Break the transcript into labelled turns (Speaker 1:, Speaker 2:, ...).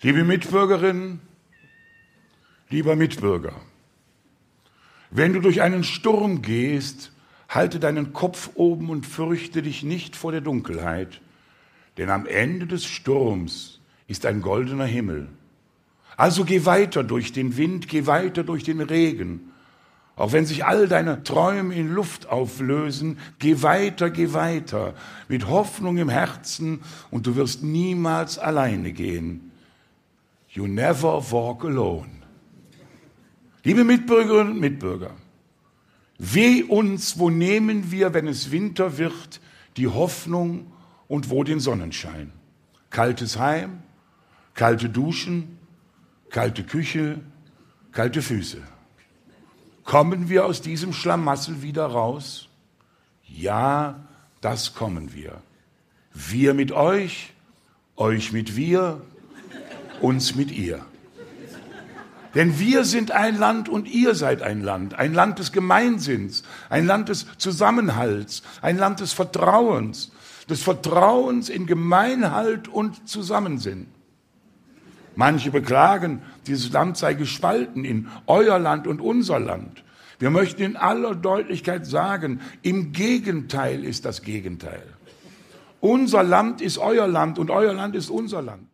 Speaker 1: Liebe Mitbürgerinnen, lieber Mitbürger, wenn du durch einen Sturm gehst, halte deinen Kopf oben und fürchte dich nicht vor der Dunkelheit, denn am Ende des Sturms ist ein goldener Himmel. Also geh weiter durch den Wind, geh weiter durch den Regen. Auch wenn sich all deine Träume in Luft auflösen, geh weiter, mit Hoffnung im Herzen und du wirst niemals alleine gehen. You never walk alone. Liebe Mitbürgerinnen und Mitbürger, weh uns, wo nehmen wir, wenn es Winter wird, die Hoffnung und wo den Sonnenschein? Kaltes Heim, kalte Duschen, kalte Küche, kalte Füße. Kommen wir aus diesem Schlamassel wieder raus? Ja, das kommen wir. Wir mit euch, euch mit wir, uns mit ihr. Denn wir sind ein Land und ihr seid ein Land des Gemeinsinns, ein Land des Zusammenhalts, ein Land des Vertrauens in Gemeinhalt und Zusammensinn. Manche beklagen, dieses Land sei gespalten in euer Land und unser Land. Wir möchten in aller Deutlichkeit sagen, im Gegenteil ist das Gegenteil. Unser Land ist euer Land und euer Land ist unser Land.